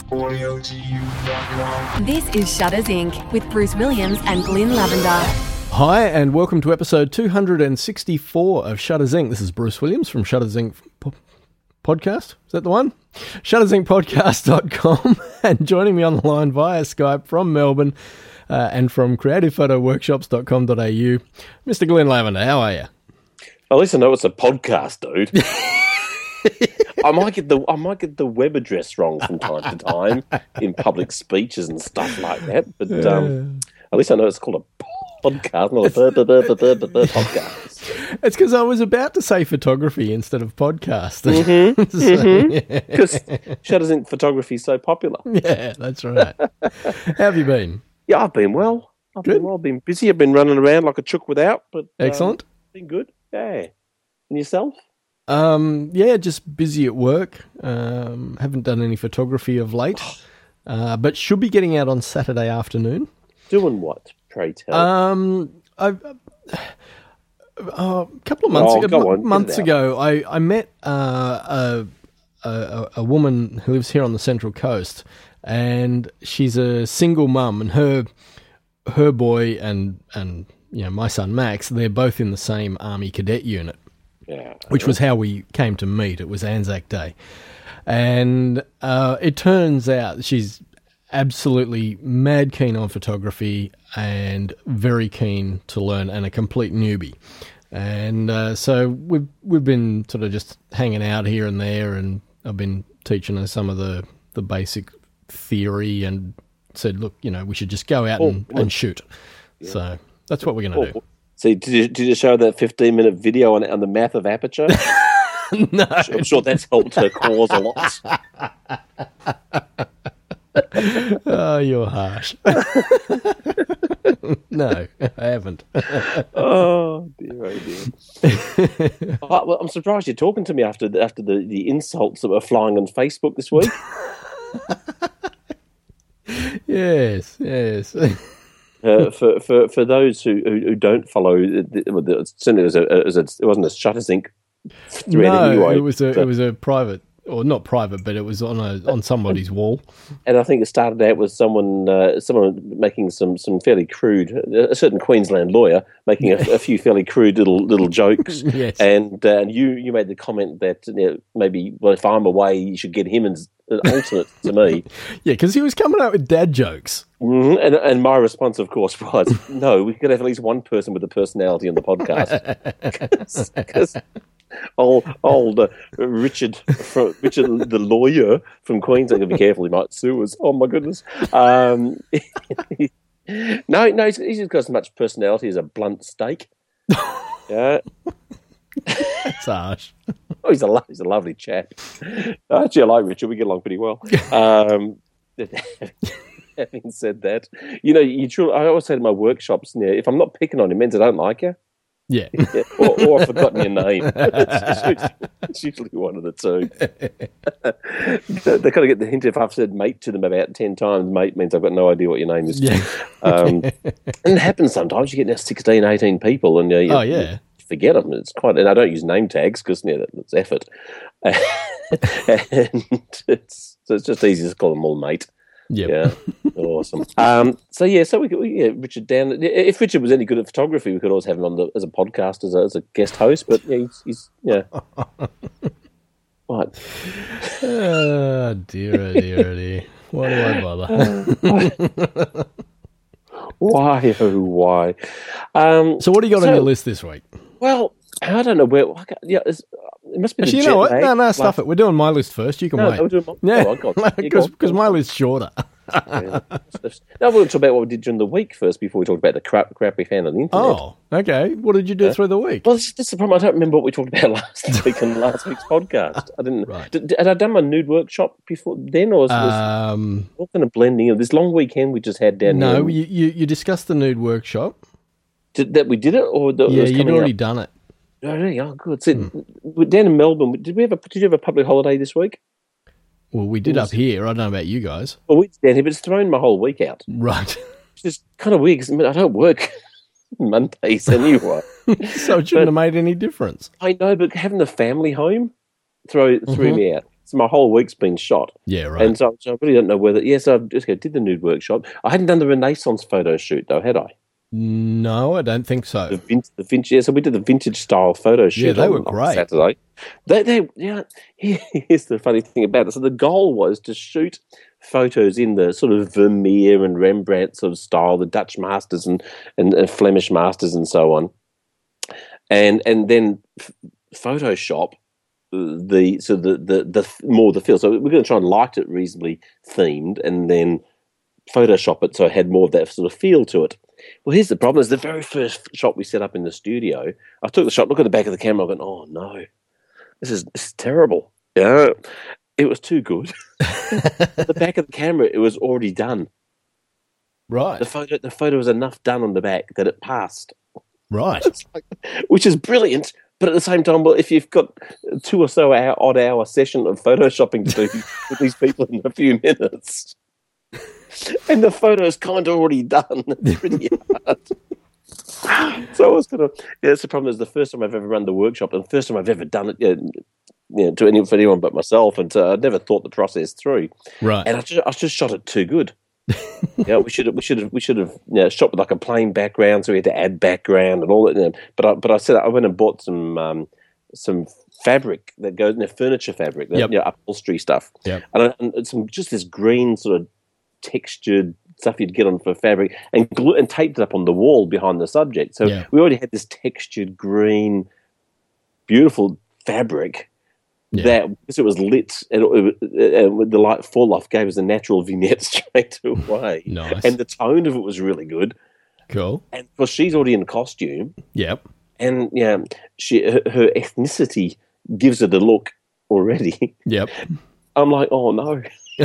This is Shutters Inc. with Bruce Williams and Glyn Lavender. Hi, and welcome to episode 264 of Shutters Inc. This is Bruce Williams from Shutters Inc. Podcast. Is that the one? ShuttersIncPodcast.com. And joining me on the line via Skype from Melbourne and from creativephotoworkshops.com.au, Mr. Glyn Lavender. How are you? At least I know it's a podcast, dude. I might get the web address wrong from time to time in public speeches and stuff like that, but at least I know it's called a podcast, not a podcast. It's because I was about to say photography instead of podcast. Because Shutters Inc. photography is so popular. Yeah, that's right. How have you been? Yeah, I've been well. I've been busy. I've been running around like a chook without, but Excellent. Been good. Yeah. And yourself? Yeah, just busy at work. Haven't done any photography of late, but should be getting out on Saturday afternoon. Doing what, pray tell? A couple of months ago, I met a woman who lives here on the Central Coast, and she's a single mum, and her boy and my son Max, they're both in the same Army cadet unit. Yeah, which was how we came to meet. It was Anzac Day. And it turns out she's absolutely mad keen on photography and very keen to learn, and a complete newbie. And so we've been sort of just hanging out here and there, and I've been teaching her some of the basic theory and said, look, we should just go out and shoot. Yeah. So that's what we're going to do. So did you show that 15-minute video on the math of aperture? No. I'm sure that's helped her cause a lot. Oh, you're harsh. No, I haven't. Oh, dear. Well, I'm surprised you're talking to me after the insults that were flying on Facebook this week. Yes. For those who don't follow, certainly it wasn't a Shutters Inc. thread anyway. It was a private, or not private, but it was on somebody's wall. And I think it started out with someone making some fairly crude, a certain Queensland lawyer making a few fairly crude little jokes. Yes. And you made the comment that maybe, well, if I'm away, you should get him as an alternate to me. Yeah, because he was coming out with dad jokes. Mm-hmm. And my response, of course, was, no, we could have at least one person with a personality on the podcast. Because old Richard the lawyer from Queensland, be careful, he might sue us. Oh, my goodness. No, he's just got as much personality as a blunt steak. Yeah. That's harsh. Oh, he's a lovely chap. Actually, I like Richard. We get along pretty well. Having said that, I always say to my workshops, if I'm not picking on you, it means I don't like you. Yeah. or I've forgotten your name. It's usually one of the two. They kind of get the hint if I've said mate to them about 10 times, mate means I've got no idea what your name is. Yeah. And it happens sometimes. You get now 16, 18 people and you forget them. It's quite, and I don't use name tags because that's effort. And it's just easy to call them all mate. Yep. Yeah, awesome. So we could Richard down. If Richard was any good at photography, we could always have him on as a podcast as a guest host. But he's what? Oh dear. Why do I bother? Why? Oh, why? So what do you got on your list this week? Well, I don't know where. It must be. Actually, you know what? No, stuff it. We're doing my list first. You can wait. Because my list's shorter. Now we'll talk about what we did during the week first before we talk about the crap we found on the internet. Oh, okay. What did you do through the week? Well, this is the problem. I don't remember what we talked about last week on last week's podcast. I didn't. Right. Had I done my nude workshop before then, or was what kind of blending of this long weekend we just had down here? No, you discussed the nude workshop. That we did it, or you'd already done it. Oh, really? Oh, good. So, down in Melbourne, did you have a public holiday this week? Well, we did up here. I don't know about you guys. Well, we did down here, but it's thrown my whole week out. Right. Which is kind of weird because I don't work Mondays anyway. So it shouldn't have made any difference. I know, but having the family home threw me out. So my whole week's been shot. Yeah, right. And so I really don't know whether. Yes, I just did the nude workshop. I hadn't done the Renaissance photo shoot though, had I? No, I don't think so. The vintage. Yeah, so we did the vintage style photo shoot. Yeah, they were on great. Saturday. Yeah. Here's the funny thing about it. So the goal was to shoot photos in the sort of Vermeer and Rembrandt sort of style, the Dutch masters and Flemish masters and so on, and then Photoshop the more the feel. So we're going to try and light it reasonably themed, and then Photoshop it so it had more of that sort of feel to it. Well, here's the problem: is the very first shot we set up in the studio, I took the shot, look at the back of the camera, I went, "Oh no, this is terrible." Yeah, it was too good. The back of the camera, it was already done. Right. The photo was enough done on the back that it passed. Right. Which is brilliant. But at the same time, well, if you've got 2 or so odd hour session of photoshopping to do with these people in a few minutes, and the photo's kind of already done, it's pretty hard. So I was kind of, that's the problem. Is the first time I've ever run the workshop, and the first time I've ever done it, for anyone but myself, and so I'd never thought the process through. Right. And I just shot it too good. Yeah, we should have shot with like a plain background, so we had to add background and all that. But I said I went and bought some fabric that goes in furniture fabric, upholstery stuff. Yep. And some just this green sort of textured stuff you'd get on for fabric, and taped it up on the wall behind the subject. So we already had this textured green, beautiful fabric. Yeah. That because it was lit and the light fall off gave us a natural vignette straight away. Nice. And the tone of it was really good. Cool. And because she's already in costume, Yep. and her ethnicity gives it a look already. Yep. I'm like, oh no,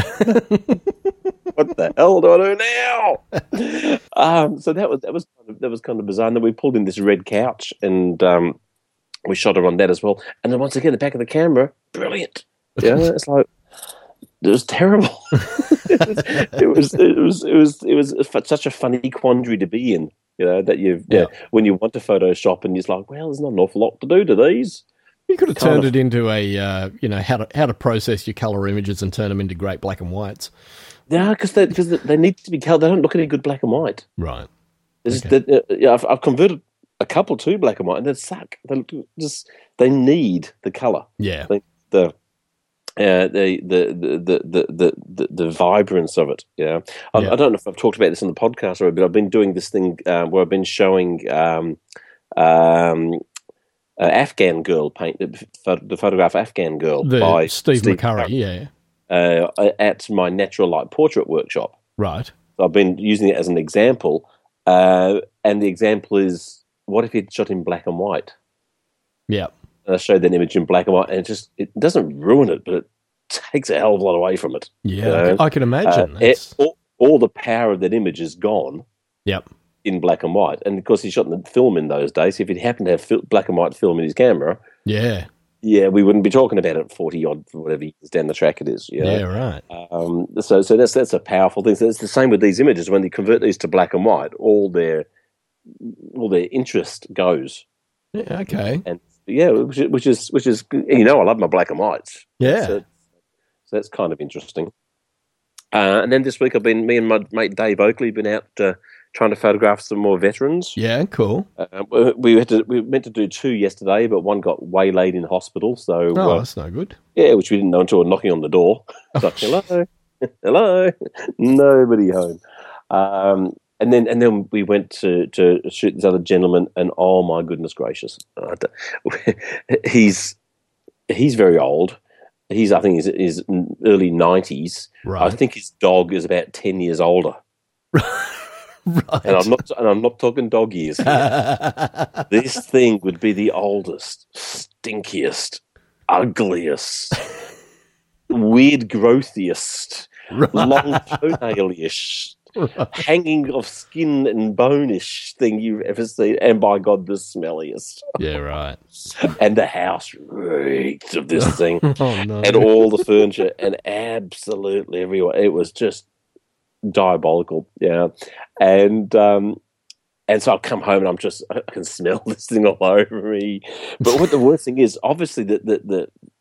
what the hell do I do now? So that was kind of bizarre. And then we pulled in this red couch and. We shot her on that as well, and then once again, the back of the camera, brilliant. Yeah, it's like it was terrible. it was such a funny quandary to be in. You know that when you want to Photoshop and you're like, well, there's not an awful lot to do to these. You could have turned it into a how to process your color images and turn them into great black and whites. Yeah, because they need to be colored. They don't look any good black and white. Right. Okay. I've converted a couple to black and white, and they suck. They need the color. Yeah. The vibrance of it. Yeah. I don't know if I've talked about this on the podcast already, but I've been doing this thing where I've been showing Afghan Girl paint, the photograph Afghan Girl by Steve McCurry. Yeah. At my natural light portrait workshop. Right. So I've been using it as an example, and the example is. What if you'd shot in black and white? Yeah. And I showed that image in black and white, and it doesn't ruin it, but it takes a hell of a lot away from it. Yeah, I can imagine. All the power of that image is gone. Yep. In black and white. And, of course, he shot in the film in those days. If he happened to have black and white film in his camera... Yeah. Yeah, we wouldn't be talking about it 40-odd, whatever years down the track it is. You know? Yeah, right. So that's a powerful thing. So it's the same with these images. When they convert these to black and white, all their interest goes. Yeah, okay. And which is I love my black and whites. Yeah. So that's kind of interesting. And then this week me and my mate Dave Oakley been out trying to photograph some more veterans. Yeah, cool. We meant to do 2 yesterday, but one got waylaid in hospital. So that's no good. Yeah, which we didn't know until knocking on the door. It's like, hello, nobody home. And then we went to shoot this other gentleman, and oh my goodness gracious, he's very old. I think he's early 90s. Right. I think his dog is about 10 years older. Right. And I'm not talking dog years here. This thing would be the oldest, stinkiest, ugliest, weird growthiest, long toenail-ish. Right. Hanging of skin and bone-ish thing you've ever seen, and by God, the smelliest. Yeah, right. And the house reeked of this thing, oh, no. And all the furniture, and absolutely everywhere. It was just diabolical, yeah. And so I come home and I can smell this thing all over me. But what the worst thing is, obviously,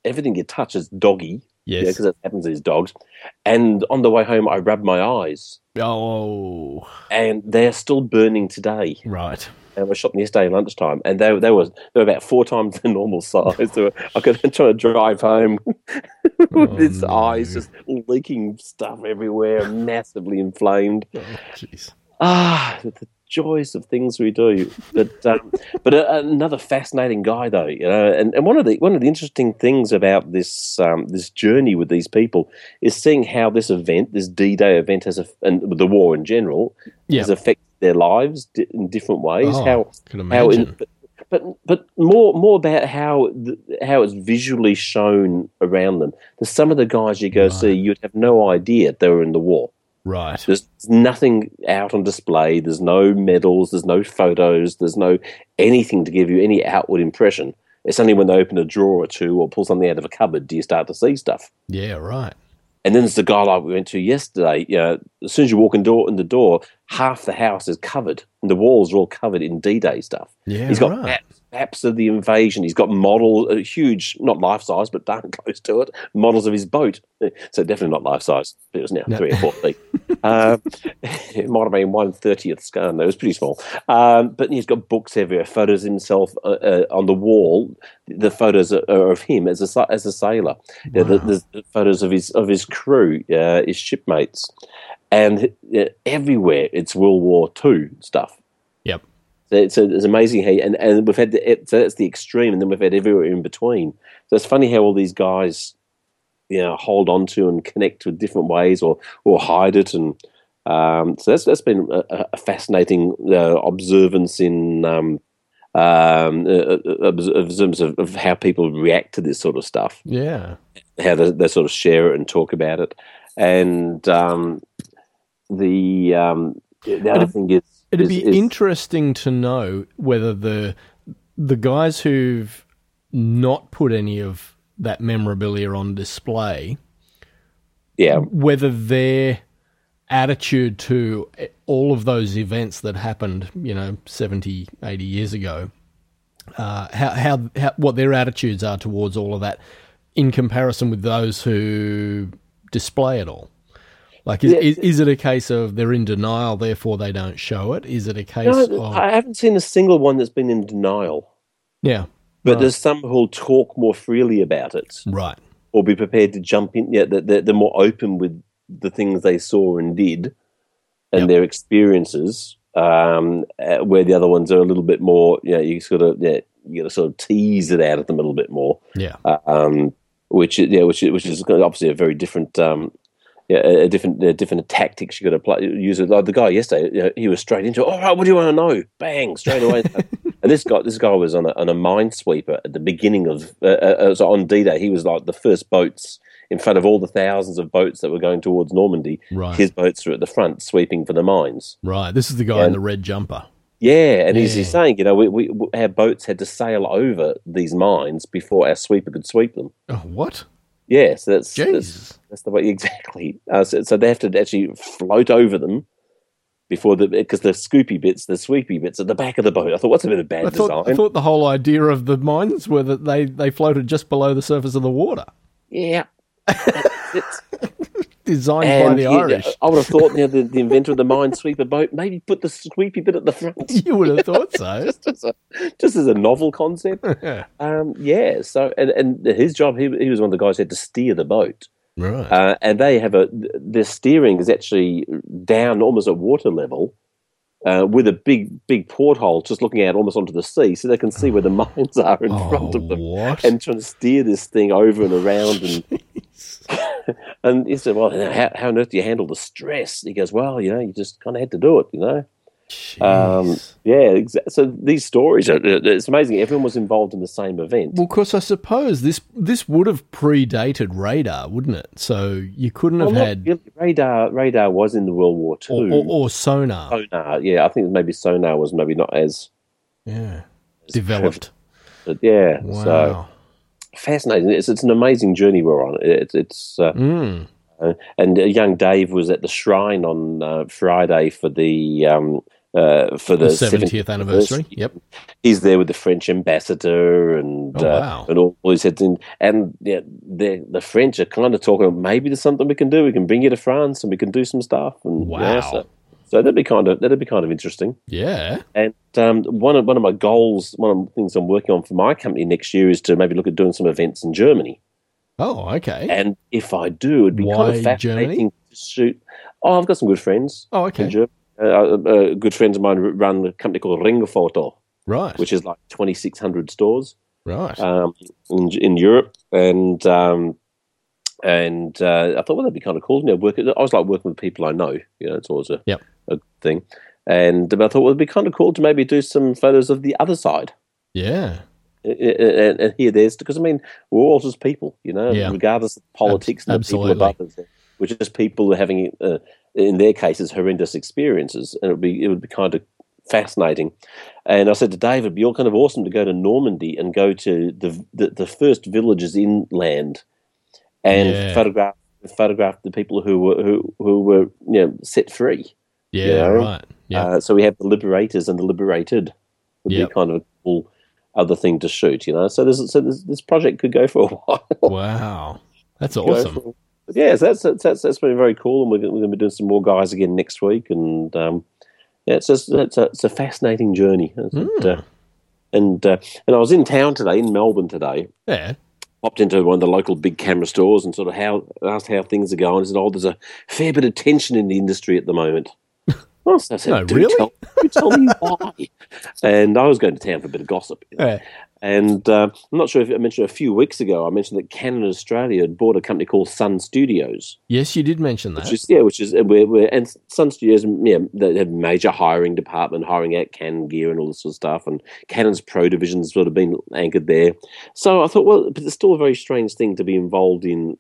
everything you touch is doggy. Yes. Because that happens to these dogs. And on the way home, I rubbed my eyes. Oh. And they're still burning today. Right. And I was shopping yesterday at lunchtime, and they were about 4 times the normal size. I could try to drive home with his eyes just leaking stuff everywhere, massively inflamed. Oh, jeez. The joys of things we do. But another fascinating guy, though, and one of the interesting things about this this journey with these people is seeing how this event, this D-Day event, and the war in general, has affected their lives in different ways. Can imagine. But more about how it's visually shown around them. There's some of the guys you go see, you'd have no idea they were in the war. Right. There's nothing out on display. There's no medals. There's no photos. There's no anything to give you any outward impression. It's only when they open a drawer or two or pull something out of a cupboard do you start to see stuff. Yeah, right. And then there's the guy like we went to yesterday. As soon as you walk in the door, half the house is covered, and the walls are all covered in D-Day stuff. Yeah, he's got maps of the invasion. He's got models, huge, not life size, but darn close to it, models of his boat. So definitely not life size. It was now 3 or 4 feet. It might have been 1/30th scale. No, it was pretty small. But he's got books everywhere, photos of himself on the wall. The photos are of him as a sailor. Wow. There's the photos of his crew, his shipmates, and everywhere it's World War II stuff. Yep. So it's amazing how, and we've had so that's the extreme, and then we've had everywhere in between. So it's funny how all these guys, hold on to and connect with different ways, or hide it, and so that's been a fascinating observance in observance of how people react to this sort of stuff. Yeah, how they sort of share it and talk about it, and the other thing is. It'd be interesting to know whether the guys who've not put any of that memorabilia on display, whether their attitude to all of those events that happened, 70, 80 years ago, how what their attitudes are towards all of that in comparison with those who display it all. Like, is it a case of they're in denial, therefore they don't show it? Is it a case of... I haven't seen a single one that's been in denial. Yeah. But there's some who'll talk more freely about it. Right. Or be prepared to jump in. Yeah, they're more open with the things they saw and did and their experiences, where the other ones are a little bit more, you got to sort of tease it out of them a little bit more. Yeah. Which is obviously a very different... a different tactics you got to use. Like the guy yesterday, he was straight into, all right, what do you want to know? Bang, straight away. And this guy was on a minesweeper at the beginning of so on D-Day. He was like the first boats in front of all the thousands of boats that were going towards Normandy. Right. His boats were at the front sweeping for the mines. Right. This is the guy in the red jumper. Yeah, and he's saying, we our boats had to sail over these mines before our sweeper could sweep them. Oh, what? Yeah, so that's the way exactly. So they have to actually float over them before because the sweepy bits at the back of the boat. I thought, what's a bit of bad design? I thought the whole idea of the mines were that they floated just below the surface of the water. Yeah, designed by the Irish. I would have thought the inventor of the minesweeper boat maybe put the sweepy bit at the front. You would have thought so. just as a novel concept. So and his job, he was one of the guys who had to steer the boat. Right. And they have their steering is actually down almost at water level, with a big porthole just looking out almost onto the sea, so they can see where the mines are in front of them. What? And trying to steer this thing over and around. And and he said, well, how on earth do you handle the stress? He goes, well, you just kind of had to do it, So these stories, it's amazing. Everyone was involved in the same event. Well, of course, I suppose this would have predated radar, wouldn't it? So you couldn't have had... Really. Radar was in the World War II. Or sonar. Sonar, yeah. I think maybe sonar was maybe not as... developed. But yeah, wow. So fascinating. It's an amazing journey we're on. And young Dave was at the shrine on Friday for the for the 70th anniversary. Yep. He's there with the French ambassador and and all his heads in. And yeah, the French are kind of talking, maybe there's something we can do. We can bring you to France and we can do some stuff. And wow. Yeah, so that'd be kind of interesting. Yeah. And one of my goals, one of the things I'm working on for my company next year is to maybe look at doing some events in Germany. Oh, okay. And if I do, it'd be kind of fascinating to shoot. Oh, I've got some good friends. Oh, okay. In Germany. Good friends of mine run a company called Ringfoto, right? Which is like 2,600 stores, right? In Europe, and I thought, well, that'd be kind of cool. I was like working with people I know. It's always a thing. And I thought, well, it'd be kind of cool to maybe do some photos of the other side. Yeah. And here, because I mean, we're all just people, regardless of politics and the people above us. We're just people having, in their cases, horrendous experiences, and it would be kind of fascinating. And I said to Dave, it'd be all kind of awesome to go to Normandy and go to the first villages inland and photograph the people who were set free. Yeah, right. Yeah. So we have the liberators and the liberated. Would be kind of a cool other thing to shoot. So this project could go for a while. Wow, that's awesome. Yeah, so that's been very cool, and we're going to be doing some more guys again next week, and it's a fascinating journey. And I was in town today, in Melbourne today. Yeah. Popped into one of the local big camera stores and sort of asked how things are going. I said, there's a fair bit of tension in the industry at the moment. Well, so I said, no, really? Tell me why. And I was going to town for a bit of gossip. Yeah. And I'm not sure if I mentioned a few weeks ago, I mentioned that Canon Australia had bought a company called Sun Studios. Yes, you did mention that. Which is and Sun Studios, they have major hiring department, hiring out Canon gear and all this sort of stuff. And Canon's Pro division's sort of been anchored there. So I thought, well, but it's still a very strange thing to be involved in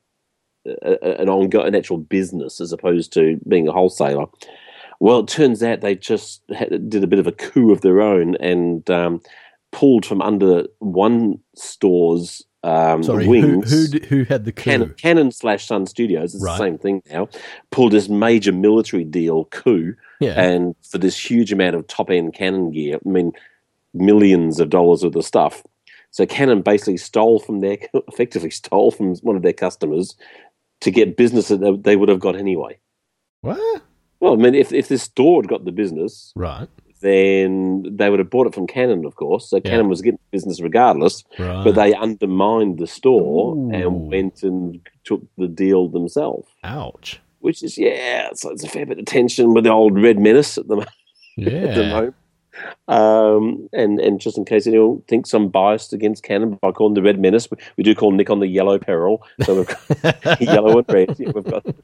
an actual business as opposed to being a wholesaler. Well, it turns out they just did a bit of a coup of their own and pulled from under one store's wings. Who had the coup? Canon / Sun Studios. It's the same thing now. Pulled this major military deal coup, and for this huge amount of top end Canon gear. I mean, millions of dollars worth of stuff. So Canon basically effectively stole from one of their customers to get business that they would have got anyway. What? Well, I mean, if this store had got the business, right, then they would have bought it from Canon, of course. So Canon was getting business regardless, but they undermined the store and went and took the deal themselves. Ouch. Which is, so it's a fair bit of tension with the old Red Menace at the moment. Yeah. At the moment. And just in case anyone thinks I'm biased against Canon by calling the Red Menace, we do call Nick on the Yellow Peril. So we've got yellow and red. We've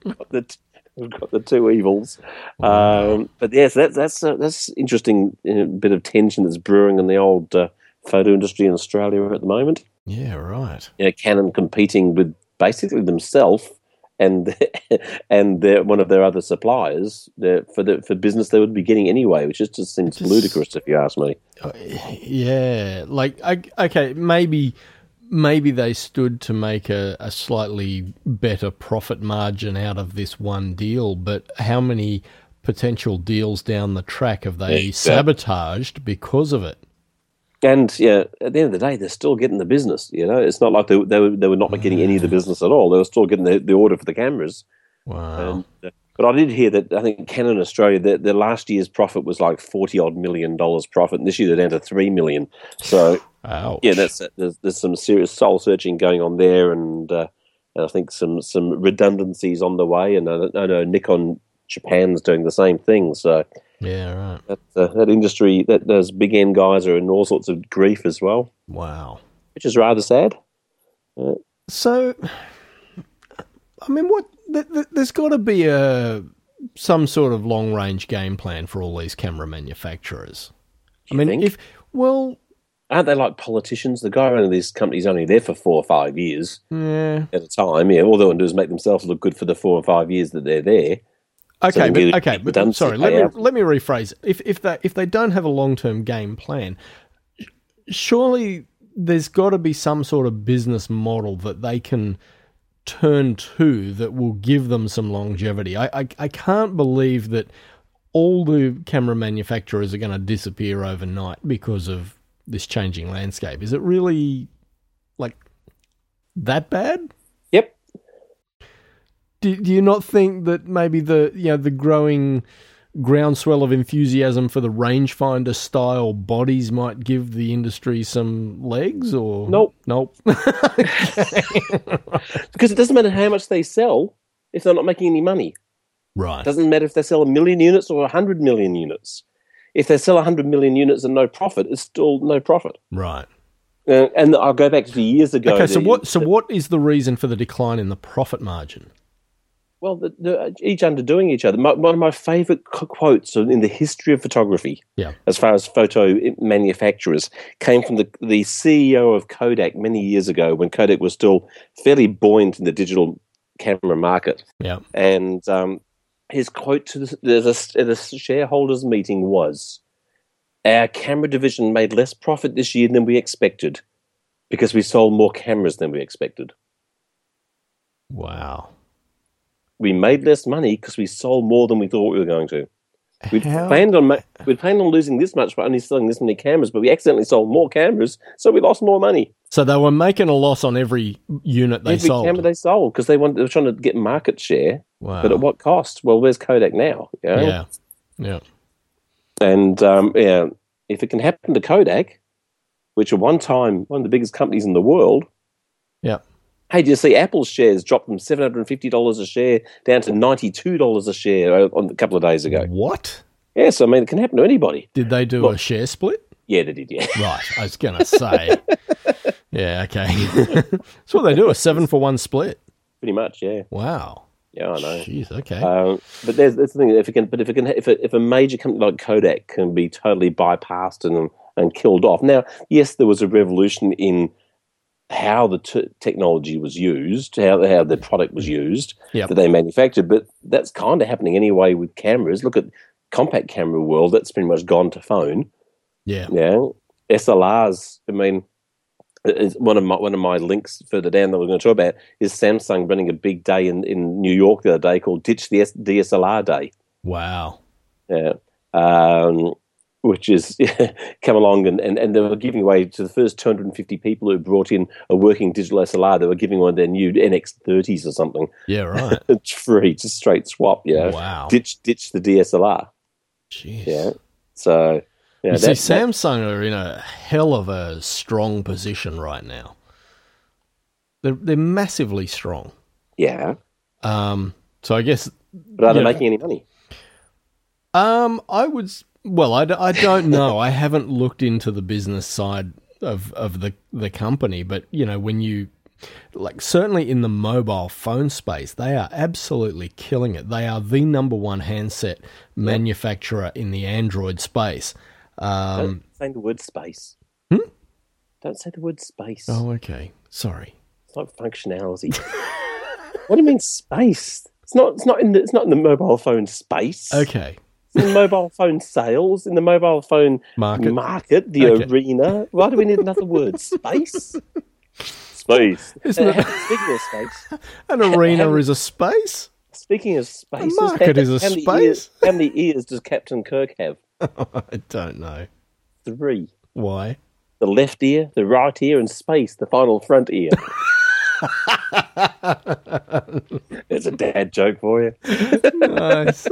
got the two evils. Wow. But yes, that's interesting bit of tension that's brewing in the old photo industry in Australia at the moment. Yeah, right. Canon competing with basically themselves and one of their other suppliers for business they would be getting anyway, which just seems ludicrous if you ask me. Yeah, okay, maybe they stood to make a slightly better profit margin out of this one deal, but how many potential deals down the track have they sabotaged because of it? And at the end of the day, they're still getting the business. It's not like they were not getting any of the business at all. They were still getting the order for the cameras. Wow. But I did hear that I think Canon Australia, their last year's profit was like $40-odd million profit, and this year they're down to $3 million. So, ouch. There's some serious soul searching going on there, and I think some redundancies on the way. And I know Nikon Japan's doing the same thing. So. Yeah, right. That industry, those big end guys are in all sorts of grief as well. Wow. Which is rather sad. So, I mean, there's got to be some sort of long-range game plan for all these camera manufacturers. Think? Aren't they like politicians? The guy running these companies only there for 4 or 5 years at a time. Yeah, all they want to do is make themselves look good for the 4 or 5 years that they're there. Okay, but sorry, let me rephrase. If they don't have a long-term game plan, surely there's got to be some sort of business model that they can turn to that will give them some longevity. I can't believe that all the camera manufacturers are going to disappear overnight because of this changing landscape. Is it really like that bad? Yep. Do you not think that maybe the growing groundswell of enthusiasm for the rangefinder style bodies might give the industry some legs? Or Nope. Because it doesn't matter how much they sell if they're not making any money. Right. It doesn't matter if they sell 1 million units or 100 million units. If they sell 100 million units and no profit, it's still no profit. Right. And I'll go back to years ago. Okay, so what is the reason for the decline in the profit margin? Well, they're each underdoing each other. One of my favourite quotes in the history of photography, as far as photo manufacturers, came from the CEO of Kodak many years ago when Kodak was still fairly buoyant in the digital camera market. Yeah. And his quote to the shareholders meeting was, "Our camera division made less profit this year than we expected because we sold more cameras than we expected." Wow. We made less money because we sold more than we thought we were going to. We'd planned on losing this much by only selling this many cameras, but we accidentally sold more cameras, so we lost more money. So they were making a loss on every unit they sold. Every camera they sold because they were trying to get market share. Wow. But at what cost? Well, where's Kodak now? You know? Yeah. And if it can happen to Kodak, which at one time one of the biggest companies in the world. Yeah. Hey, do you see Apple's shares dropped from $750 a share down to $92 a share a couple of days ago? What? Yes, I mean, it can happen to anybody. Did they do a share split? Yeah, they did, yeah. Right, I was going to say. Yeah, okay. That's what they do, a 7-for-1 split. Pretty much, yeah. Wow. Yeah, I know. Jeez, okay. But that's the thing. If a major company like Kodak can be totally bypassed and killed off. Now, yes, there was a revolution in how the technology was used, how the product was used that they manufactured, but that's kind of happening anyway with cameras. Look at compact camera world; that's pretty much gone to phone. Yeah. SLRs. I mean, one of my links further down that we're going to talk about is Samsung running a big day in New York the other day called Ditch the DSLR Day. Wow. Yeah. Which is come along and they were giving away to the first 250 people who brought in a working digital SLR. They were giving away their new NX30s or something. Yeah, right. It's free, just straight swap. Yeah. Wow. Ditch the DSLR. Jeez. Yeah. So. You see, Samsung are in a hell of a strong position right now. They're massively strong. Yeah. So I guess. But are they making any money? I don't know. I haven't looked into the business side of the company, but when you certainly in the mobile phone space, they are absolutely killing it. They are the number one handset manufacturer in the Android space. Don't say the word space. Don't say the word space. Oh, okay. Sorry. It's like functionality. What do you mean space? It's not in the mobile phone space. Okay. It's in the mobile phone sales, in the mobile phone market, arena. Why do we need another word? Space? Space. Isn't it? Speaking of space. An arena is a space? Speaking of spaces. A market is a space? How many ears does Captain Kirk have? I don't know. 3. Why? The left ear, the right ear, and space, the final front ear. There's a dad joke for you. Nice.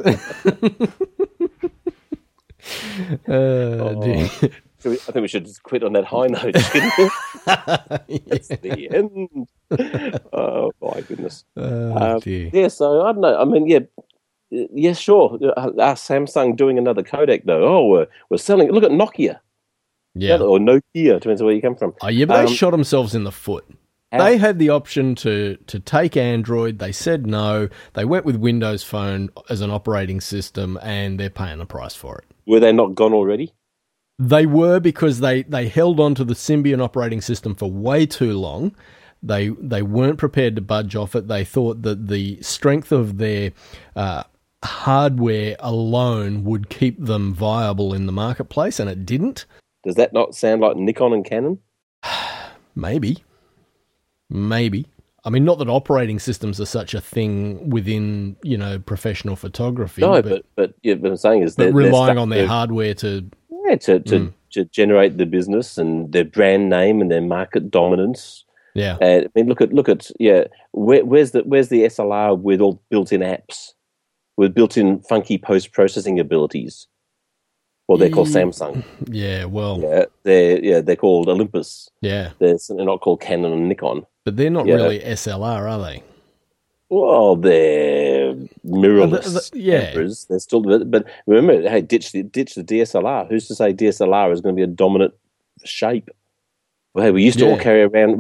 Dear. I think we should just quit on that high note, shouldn't we? That's the end. Oh, my goodness. Dear. Yeah, so I don't know. I mean, yeah, sure. Are Samsung doing another Kodak, though? Oh, we're selling. Look at Nokia. Yeah. Or Nokia, depends on where you come from. Oh, yeah, but they shot themselves in the foot. They had the option to take Android. They said no. They went with Windows Phone as an operating system, and they're paying the price for it. Were they not gone already? They were, because they held on to the Symbian operating system for way too long. They weren't prepared to budge off it. They thought that the strength of their hardware alone would keep them viable in the marketplace, and it didn't. Does that not sound like Nikon and Canon? Maybe. I mean, not that operating systems are such a thing within, professional photography. No, but what I'm saying is but relying on their hardware to generate the business and their brand name and their market dominance. Yeah. I mean, look at where's the SLR with all built-in apps, with built-in funky post-processing abilities? Well, they're called Samsung. Yeah, well, they're called Olympus. Yeah, they're not called Canon and Nikon. But they're not really SLR, are they? Well, they're mirrorless cameras. They're still, but remember, hey, ditch the DSLR. Who's to say DSLR is going to be a dominant shape? Well, hey, we used to all carry around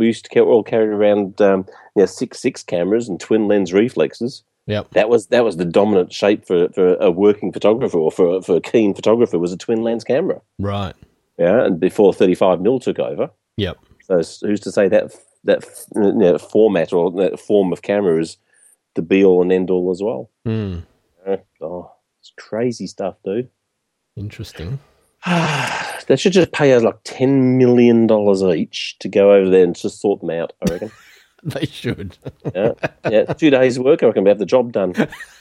6.6 cameras and twin lens reflexes. Yep. That was the dominant shape for a working photographer or for a keen photographer was a twin lens camera. Right. Yeah, and before 35mm took over. Yep. So who's to say that format or that form of camera is the be all and end all as well? Mm. It's crazy stuff, dude. Interesting. They should just pay us like $10 million each to go over there and just sort them out, I reckon. They should. Yeah, 2 days' work, I reckon we have the job done.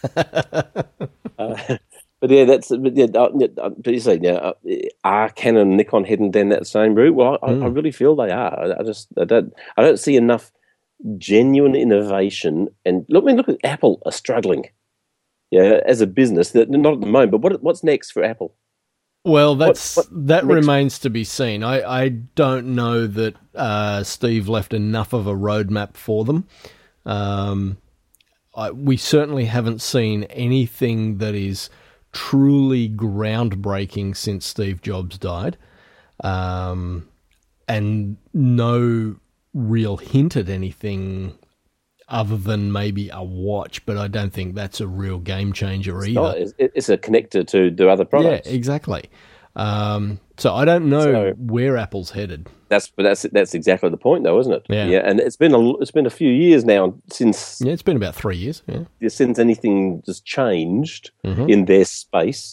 But you say, are Canon and Nikon heading down that same route? Well, I really feel they are. I don't see enough genuine innovation. And look at Apple are struggling. Yeah, as a business, not at the moment. But what's next for Apple? Well, that remains to be seen. I don't know that Steve left enough of a roadmap for them. We certainly haven't seen anything that is truly groundbreaking since Steve Jobs died, and no real hint at anything other than maybe a watch, but I don't think that's a real game changer either. It's a connector to the other products. Yeah, exactly. So I don't know where Apple's headed. That's exactly the point, though, isn't it? Yeah. And it's been a few years now since. Yeah, it's been about 3 years. Yeah, since anything just changed in their space.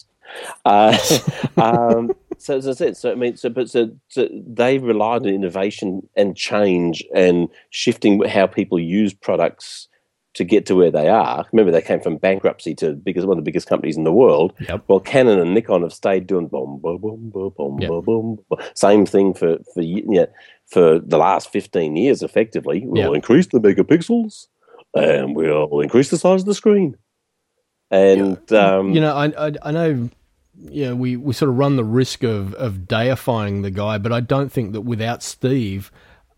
So as I said, so they've relied on innovation and change and shifting how people use products to get to where they are. Remember, they came from bankruptcy to one of the biggest companies in the world. Yep. Well, Canon and Nikon have stayed doing boom, boom, boom, boom, boom, boom, boom. Same thing for the last 15 years. Effectively, we'll increase the megapixels and we'll increase the size of the screen. And I know. Yeah, we sort of run the risk of deifying the guy, but I don't think that without Steve,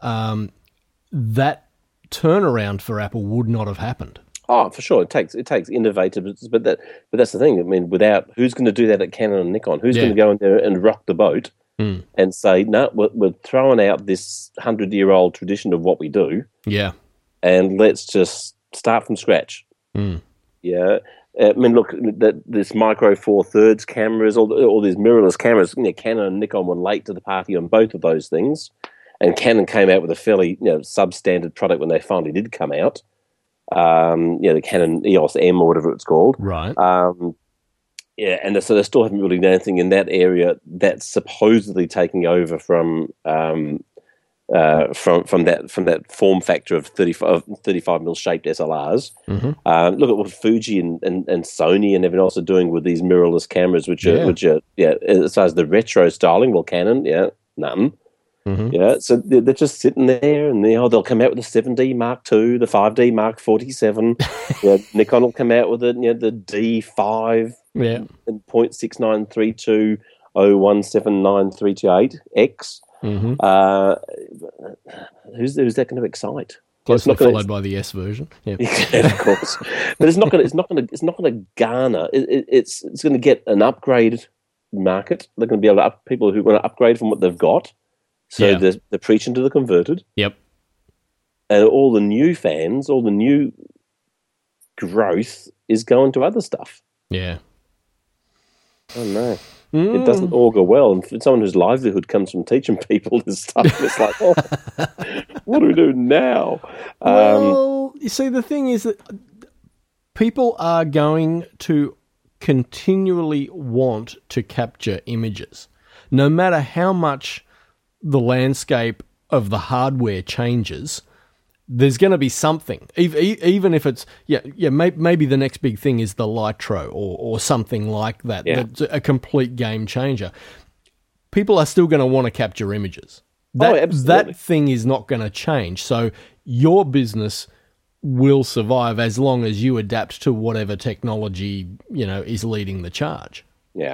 that turnaround for Apple would not have happened. Oh, for sure, it takes innovators, but that's the thing. I mean, without who's going to do that at Canon and Nikon? Who's going to go in there and rock the boat and say, no, we're throwing out this 100-year-old tradition of what we do. Yeah, and let's just start from scratch. Yeah. I mean, look, this Micro Four Thirds cameras, all these mirrorless cameras. Canon and Nikon were late to the party on both of those things, and Canon came out with a fairly substandard product when they finally did come out. The Canon EOS M or whatever it's called. Right. And so they still haven't really done anything in that area that's supposedly taking over from that form factor of 35mm shaped SLRs. Look at what Fuji and Sony and everyone else are doing with these mirrorless cameras, which are as far as the retro styling. Well, Canon, nothing. So they're just sitting there, and they'll come out with the 7D Mark II, the 5D Mark 47. Nikon will come out with the D5 and 0.6932 0179328X. Who's that going to excite? Closely followed by the S version. Yeah, of course. But it's not going to garner. It's going to get an upgrade market. They're going to be able to people who want to upgrade from what they've got. So they're preaching to the converted. Yep. And all the new fans, all the new growth is going to other stuff. Yeah. Oh no. It doesn't augur well, and for someone whose livelihood comes from teaching people this stuff, it's like, what do we do now? Well, you see, the thing is that people are going to continually want to capture images, no matter how much the landscape of the hardware changes. there's going to be something, even if it's maybe the next big thing is the Lytro or something like that. Yeah. That's a complete game changer. People are still going to want to capture images. That thing is not going to change. So your business will survive as long as you adapt to whatever technology is leading the charge. Yeah.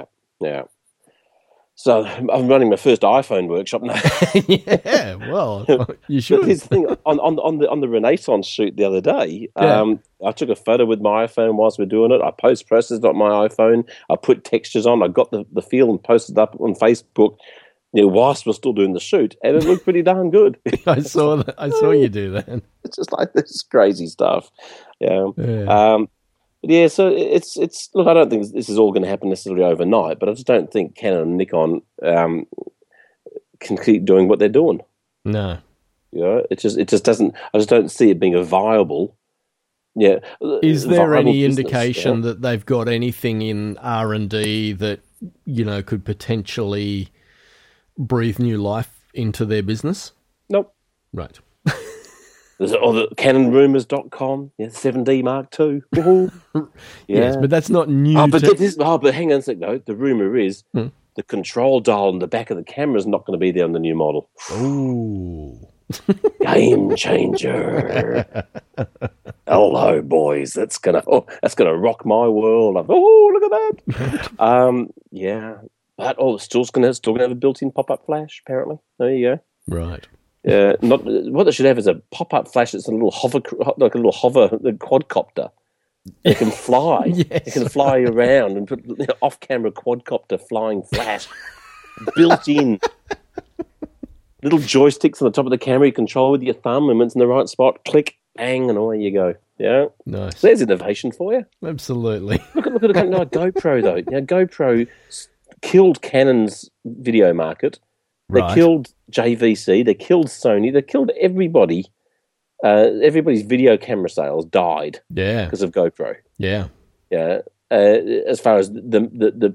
So I'm running my first iPhone workshop now. Yeah, well, you should. But here's the thing, on the Renaissance shoot the other day, I took a photo with my iPhone whilst we're doing it. I post-processed it on my iPhone. I put textures on. I got the feel and posted up on Facebook whilst we're still doing the shoot, and it looked pretty darn good. I saw that. I saw you do that. It's just like this crazy stuff. Yeah. So it's look. I don't think this is all going to happen necessarily overnight, but I just don't think Canon and Nikon can keep doing what they're doing. No. It just doesn't. I just don't see it being a viable. Yeah. Is there any indication that they've got anything in R&D that could potentially breathe new life into their business? Nope. Right. There's the CanonRumors.com, 7D Mark II. Yes, but that's not new. But hang on a sec, though. The rumour is the control dial in the back of the camera is not going to be there on the new model. Ooh. Game changer. Hello, boys. That's gonna rock my world. Look at that. But it's still gonna have a built-in pop-up flash. Apparently, there you go. Right. Not what they should have is a pop-up flash that's a little hover quadcopter. It can fly. Yes. It can fly around and put off-camera quadcopter flying flash built in. Little joysticks on the top of the camera you control with your thumb, and when it's in the right spot, click, bang, and away you go. Yeah, nice. So there's innovation for you. Absolutely. Look at a company like GoPro though. GoPro killed Canon's video market. They killed JVC. They killed Sony. They killed everybody. Everybody's video camera sales died. Yeah, because of GoPro. Yeah. As far as the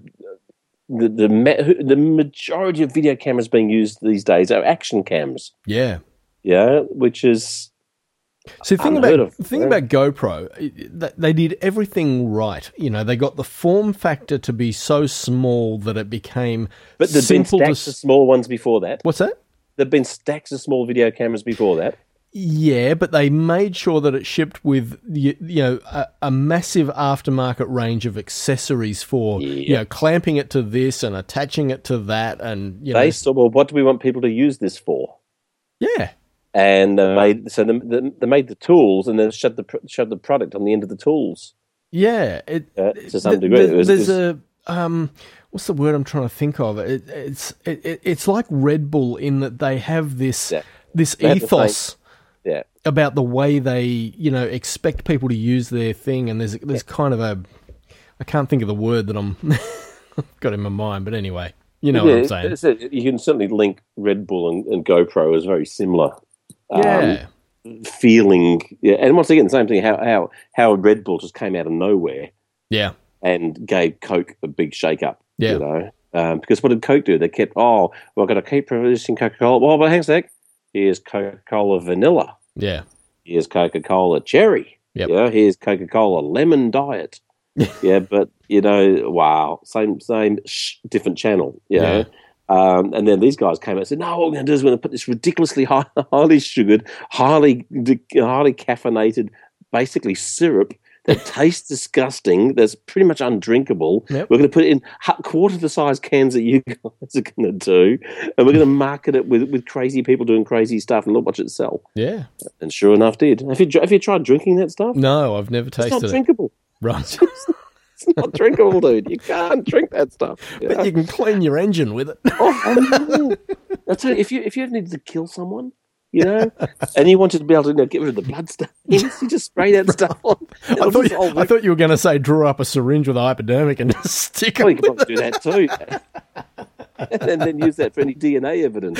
majority of video cameras being used these days are action cams. Yeah. Which is. So the thing about GoPro, they did everything right. They got the form factor to be so small that it became But there've been stacks of small ones before that. What's that? There've been stacks of small video cameras before that. Yeah, but they made sure that it shipped with a massive aftermarket range of accessories for clamping it to this and attaching it to that, and they said, well, what do we want people to use this for? Yeah. And they made the tools and then showed the product on the end of the tools. Yeah, to some degree. There's what's the word I'm trying to think of? It's like Red Bull in that they have this ethos about the way they expect people to use their thing, and there's kind of I can't think of the word that I'm got in my mind, but anyway, what I'm saying. You can certainly link Red Bull and GoPro as very similar. Feeling, and once again, the same thing. How Red Bull just came out of nowhere, and gave Coke a big shake up, because what did Coke do? They kept, I've got to keep producing Coca-Cola. Well, but hang on a sec. Here's Coca-Cola Vanilla. Yeah. Here's Coca-Cola Cherry. Yep. Here's Coca-Cola Lemon Diet. But wow, same different channel. Yeah. And then these guys came out and said, no, what we're going to do is we're going to put this ridiculously highly sugared, highly caffeinated, basically syrup that tastes disgusting, that's pretty much undrinkable. Yep. We're going to put it in quarter the size cans that you guys are going to do, and we're going to market it with crazy people doing crazy stuff, and look, watch it sell. Yeah. And sure enough, did. Have you tried drinking that stuff? No, I've never tasted it. It's not drinkable. Right. It's not drinkable, dude. You can't drink that stuff. But you can clean your engine with it. I'll tell you, if you ever needed to kill someone, and you wanted to be able to get rid of the blood stains, you just spray that stuff on. I thought you were going to say draw up a syringe with a hypodermic and just stick it. Oh, you can probably do that too. and then use that for any DNA evidence.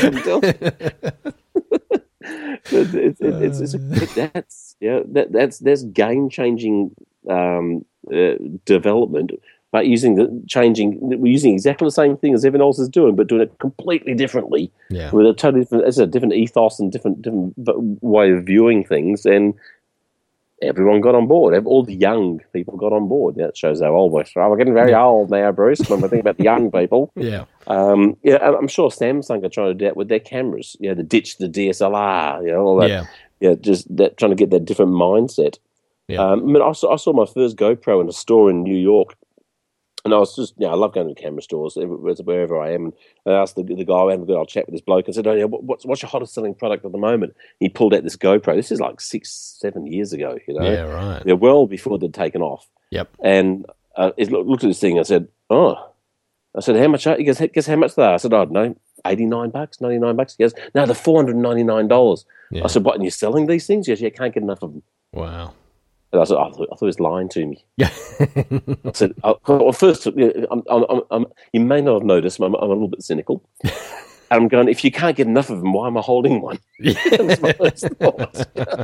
That's game changing development but we're using exactly the same thing as everyone else is doing, but doing it completely differently, with a totally different, it's a different ethos and different way of viewing things, and everyone got on board. All the young people got on board. Yeah, it shows how old we're. We're getting very old now, Bruce, when we think about the young people. Yeah. I'm sure Samsung are trying to do that with their cameras. The ditch the DSLR, all that. Yeah. Yeah, just that, trying to get that different mindset. Yeah. I saw my first GoPro in a store in New York, and I was just, I love going to camera stores wherever I am. And I asked the guy, I had a good old chat with this bloke, and said, what's your hottest selling product at the moment? He pulled out this GoPro. This is like 6-7 years ago, Yeah, right. Yeah, well before they'd taken off. Yep. And he looked at this thing and said, I said, how much? He goes, guess how much they are? I said, I don't know, $89, $99. He goes, no, they're $499. Yeah. I said, what, and you're selling these things? Yes, you can't get enough of them. Wow. And I said, I thought he was lying to me. Yeah. I said, well, first, you may not have noticed, I'm a little bit cynical. And I'm going, if you can't get enough of them, why am I holding one? That's my first thought.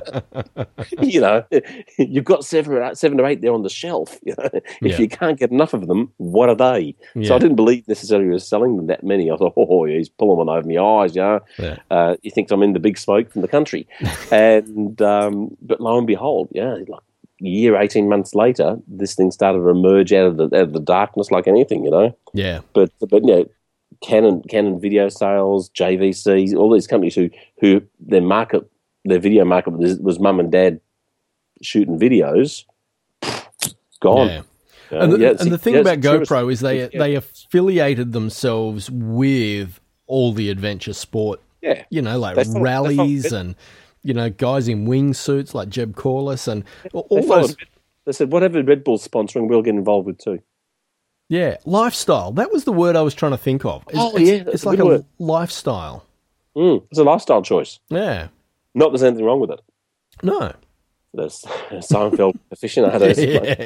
You've got seven or eight there on the shelf. If you can't get enough of them, what are they? Yeah. So I didn't believe necessarily he was selling them that many. I thought, he's pulling one over my eyes. He thinks I'm in the big smoke from the country. And but lo and behold, like a year, 18 months later, this thing started to emerge out of the darkness like anything, Yeah. But Canon video sales, JVC, all these companies who their video market was mum and dad shooting videos, gone. Yeah. And the thing about GoPro is they affiliated themselves with all the adventure sport. Yeah. Like rallies and guys in wingsuits like Jeb Corliss and all those. They said, whatever Red Bull's sponsoring, we'll get involved with too. Yeah, lifestyle. That was the word I was trying to think of. It's like a lifestyle. It's a lifestyle choice. Yeah. Not there's anything wrong with it. No. There's Seinfeld aficionados.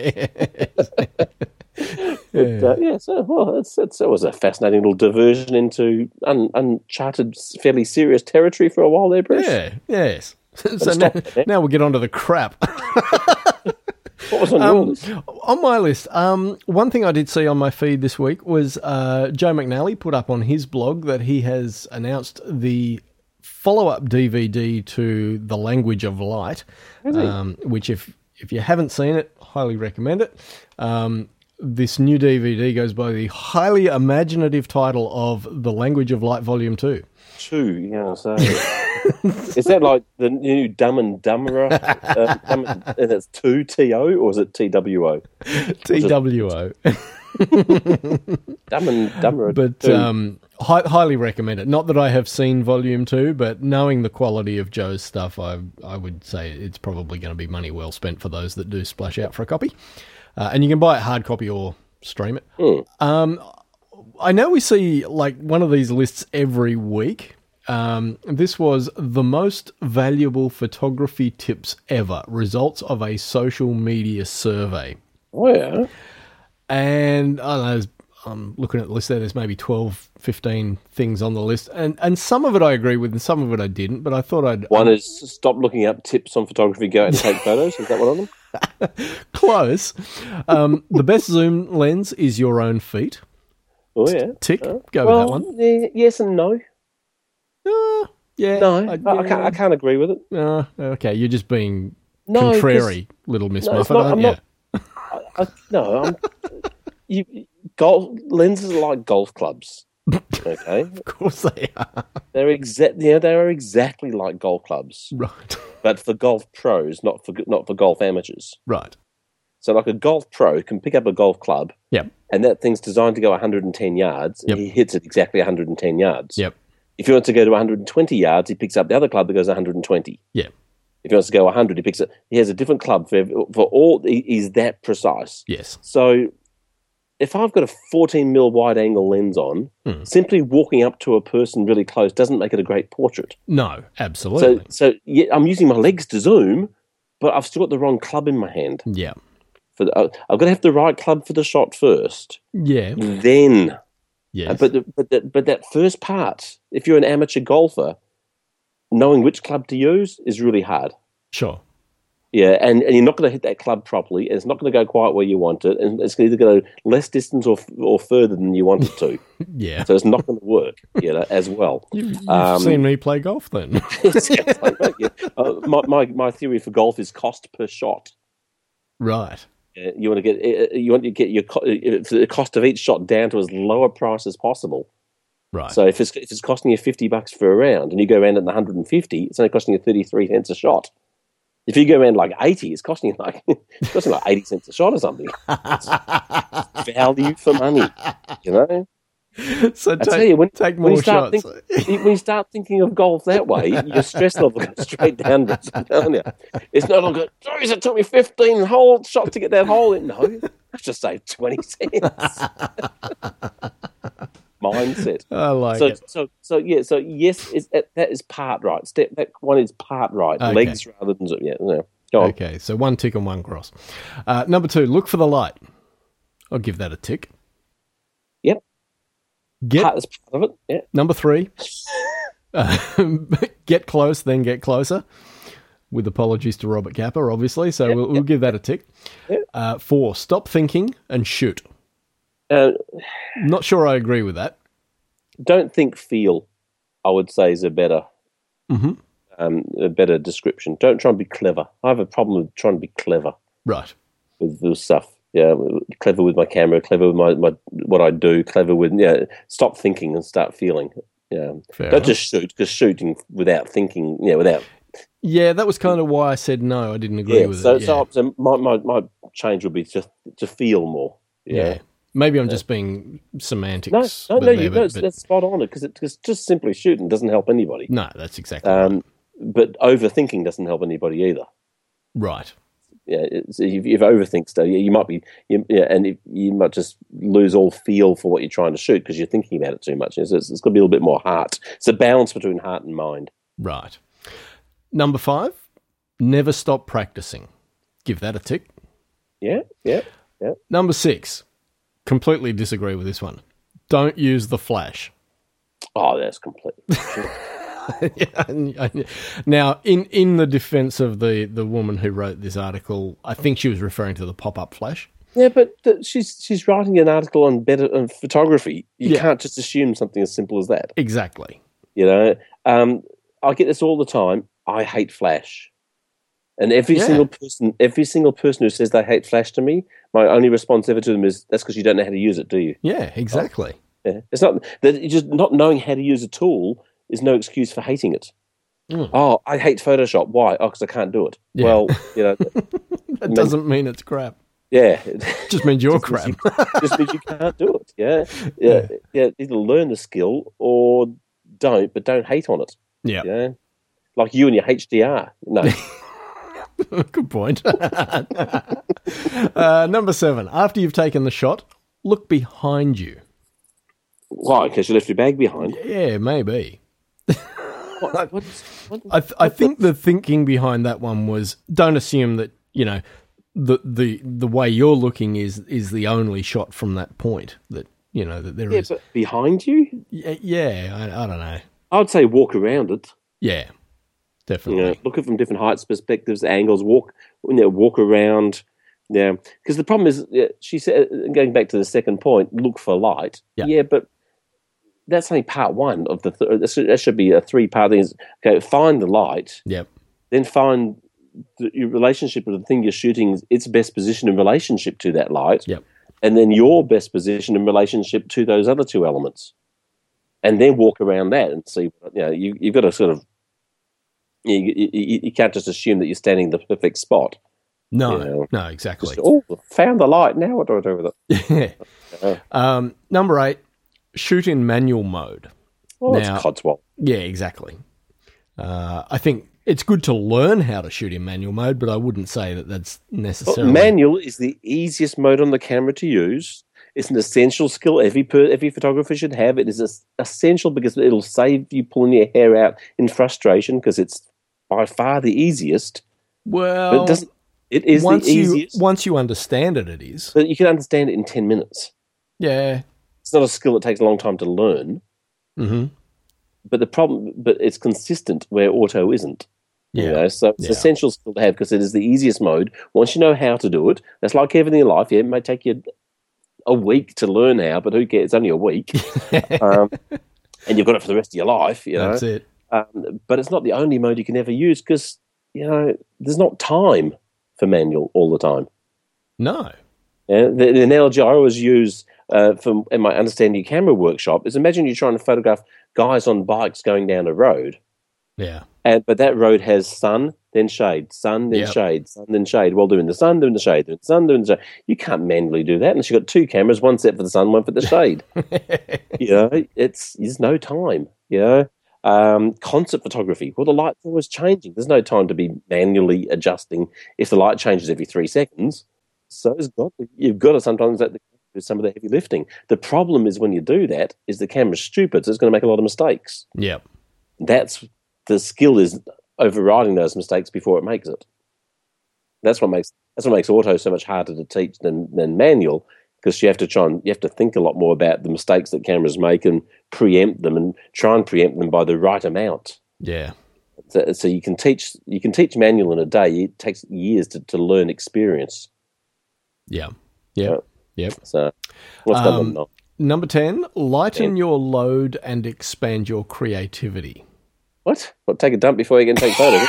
It was a fascinating little diversion into uncharted, fairly serious territory for a while there, Bruce. Yeah, yes. So now we'll get on to the crap. What was on your list? On my list, one thing I did see on my feed this week was Joe McNally put up on his blog that he has announced the follow-up DVD to The Language of Light, which if you haven't seen it, highly recommend it. This new DVD goes by the highly imaginative title of The Language of Light Volume 2. So is that like the new Dumb and Dumberer? And it's 2 TO, or is it TWO? TWO. Dumb and Dumberer. But highly recommend it. Not that I have seen Volume 2, but knowing the quality of Joe's stuff, I would say it's probably going to be money well spent for those that do splash out for a copy. And you can buy it hard copy or stream it. I know we see like one of these lists every week. This was the most valuable photography tips ever. Results of a social media survey. Oh, yeah. And I don't know, I'm looking at the list there. There's maybe 12, 15 things on the list. And some of it I agree with and some of it I didn't. But I thought I'd... One is stop looking up tips on photography, go out and take photos. Is that one of them? Close. The best zoom lens is your own feet. Oh, yeah. Tick. Go with that one. Yes and no. Yeah. No, I can't agree with it. Okay, you're just being contrary, little Miss Muffet, aren't you? Golf lenses are like golf clubs. Okay, of course they are. They are exactly like golf clubs, right? But for golf pros, not for golf amateurs, right? So, like a golf pro can pick up a golf club, and that thing's designed to go 110 yards, and he hits it exactly 110 yards. Yep. If he wants to go to 120 yards, he picks up the other club that goes 120. Yeah. If he wants to go 100, he picks it. He has a different club for all. He's that precise. Yes. So if I've got a 14 mil wide angle lens on, simply walking up to a person really close doesn't make it a great portrait. No, absolutely. So I'm using my legs to zoom, but I've still got the wrong club in my hand. Yeah. I've got to have the right club for the shot first. Yeah. Then. Yes. But that first part, if you're an amateur golfer, knowing which club to use is really hard. Sure. Yeah, and you're not going to hit that club properly, and it's not going to go quite where you want it, and it's either going to go less distance or further than you want it to. Yeah. So it's not going to work, as well. You've seen me play golf then. My theory for golf is cost per shot. Right. You want to get the cost of each shot down to as low a price as possible. Right. So if it's costing you $50 for a round, and you go around at 150, it's only costing you 33 cents a shot. If you go around like 80, it's costing like 80 cents a shot or something. It's value for money, So take more when you shots. When you start thinking of golf that way, your stress level goes straight down. I'm telling you. It's no longer, geez, it took me 15 whole shots to get that hole in. No, I just saved 20 cents. Mindset. I like it. So yes, that is part right. That one is part right. Okay. Legs rather than Go on. Okay, so 1 tick and 1 cross. Number 2, look for the light. I'll give that a tick. Yep. That's part of it. Yeah. Number 3, get close, then get closer. With apologies to Robert Capper, obviously. So we'll give that a tick. Yep. 4, stop thinking and shoot. Not sure I agree with that. Don't think, feel, I would say, is a better description. Don't try and be clever. I have a problem with trying to be clever. Right. With stuff. Yeah, clever with my camera, clever with my what I do, clever with, stop thinking and start feeling. Yeah. Don't just shoot, because shooting without thinking, without... Yeah, that was kind of why I said no. I didn't agree with it. So my change would be just to feel more. Yeah. Maybe I'm just being semantics. That's spot on. Because just simply shooting doesn't help anybody. No, that's exactly right. But overthinking doesn't help anybody either. Right. Yeah, if you overthink stuff, you might be, and you might just lose all feel for what you're trying to shoot because you're thinking about it too much. It's got to be a little bit more heart. It's a balance between heart and mind. Right. Number 5, never stop practicing. Give that a tick. Yeah. Number 6, completely disagree with this one. Don't use the flash. Oh, that's completely Now, in the defense of the woman who wrote this article, I think she was referring to the pop-up flash. Yeah, but she's writing an article on better photography. You can't just assume something as simple as that. Exactly. I get this all the time. I hate flash. And every single person who says they hate flash to me, my only response ever to them is, that's because you don't know how to use it, do you? Yeah, exactly. Yeah. It's not that just not knowing how to use a tool is no excuse for hating it. Oh, I hate Photoshop. Why? Oh, because I can't do it. Yeah. Well, that doesn't mean it's crap. Yeah, just means you're crap. Just means you can't do it. Yeah. Either learn the skill or don't, but don't hate on it. Yeah. Like you and your HDR. No. Good point. Number 7. After you've taken the shot, look behind you. Why? Because you left your bag behind? Yeah, maybe. I think the thinking behind that one was, don't assume that, the way you're looking is the only shot from that point that, that there is. But behind you? Yeah, I don't know. I would say walk around it. Yeah. Definitely. Look at it from different heights, perspectives, angles, walk around. Yeah. Because the problem is, she said, going back to the second point, look for light. Yeah, but that's only part one of the that should be a 3-part thing. Okay, find the light. Yep. Then find your relationship with the thing you're shooting, its best position in relationship to that light. Yep. And then your best position in relationship to those other 2 elements. And then walk around that and see, you've got to sort of, you can't just assume that you're standing in the perfect spot. No, exactly. Just, found the light. Now what do I do with it? Number 8, shoot in manual mode. Well, that's Codswallop. Yeah, exactly. I think it's good to learn how to shoot in manual mode, but I wouldn't say that that's necessarily... Manual is the easiest mode on the camera to use. It's an essential skill every photographer should have. It is essential because it'll save you pulling your hair out in frustration because it's by far the easiest. Well, it is the easiest. Once you understand it, it is. But you can understand it in 10 minutes. Yeah. It's not a skill that takes a long time to learn. Mm-hmm. But it's consistent where auto isn't. Yeah. So it's Yeah. an essential skill to have because it is the easiest mode. Once you know how to do it, that's like everything in life. Yeah, it may take you a week to learn how, but who cares? It's only a week. And you've got it for the rest of your life, That's it. But it's not the only mode you can ever use because, there's not time for manual all the time. No. Yeah? The analogy I always use in my Understanding Camera workshop is imagine you're trying to photograph guys on bikes going down a road. Yeah. But that road has sun, then shade, sun, then shade, sun, then shade. Well, doing the sun, doing the shade, doing the sun, doing the shade. You can't manually do that unless you've got two cameras, one set for the sun, one for the shade. There's no time. Concert photography. Well, the light's always changing. There's no time to be manually adjusting if the light changes every 3 seconds. So you've got to sometimes let the camera do some of the heavy lifting. The problem is when you do that is the camera's stupid, so it's going to make a lot of mistakes. Yep. That's the skill is overriding those mistakes before it makes it. That's what makes auto so much harder to teach than manual, because you have to think a lot more about the mistakes that cameras make and preempt them and try and preempt them by the right amount. Yeah. So you can teach manual in a day. It takes years to learn experience. Yeah. Yep. Yep. So what's going on? Number 10, lighten your load and expand your creativity. What? Take a dump before you can take photos?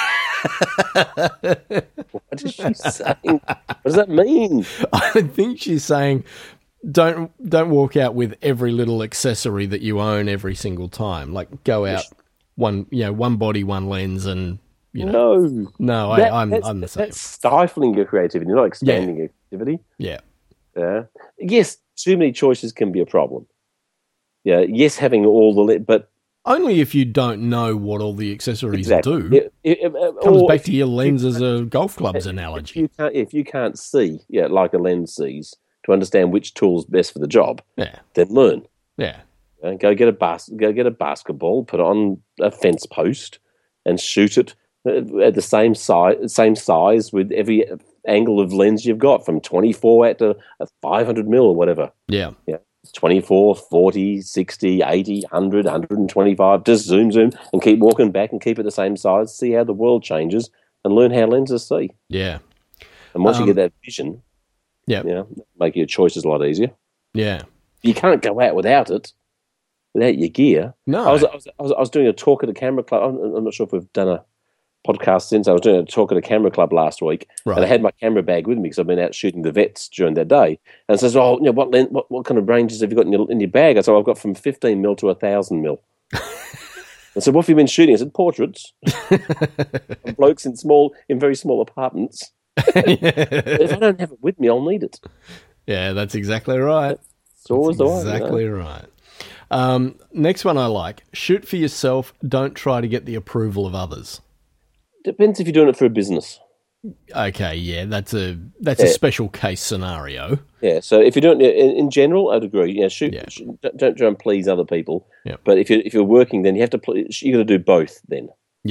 What is she saying? What does that mean? I think she's saying don't walk out with every little accessory that you own every single time. Like go out one body, one lens, and No, I'm the same. That's stifling your creativity, not expanding your creativity. Yeah. Yeah. Yes, too many choices can be a problem. Yeah. Yes, having all the but only if you don't know what all the accessories do. It comes back to your lens as a golf club's analogy. If you can't see, like a lens sees, to understand which tool's best for the job, then learn. Yeah. Go get a basketball, put it on a fence post, and shoot it at the same size with every angle of lens you've got, from 24 out to 500 mil or whatever. Yeah. 24, 40, 60, 80, 100, 125, just zoom, and keep walking back and keep it the same size, see how the world changes, and learn how lenses see. Yeah. And once you get that vision, make your choices a lot easier. Yeah. You can't go out without your gear. No. I was doing a talk at a camera club. I'm not sure if we've done a podcast since. I was doing a talk at a camera club last week, and I had my camera bag with me because I've been out shooting the vets during that day. And it says, what kind of ranges have you got in your bag? I said, I've got from 15 mil to 1,000 mil. I said, what have you been shooting? I said, portraits. Blokes in very small apartments. If I don't have it with me, I'll need it. Yeah, that's exactly right. It's always the way. Exactly right. Next one I like. Shoot for yourself. Don't try to get the approval of others. Depends if you're doing it for a business. Okay, yeah, that's a special case scenario. Yeah, so if you're doing it in general, I'd agree. Don't try and please other people. Yeah. But if you're working, then you got to do both. Then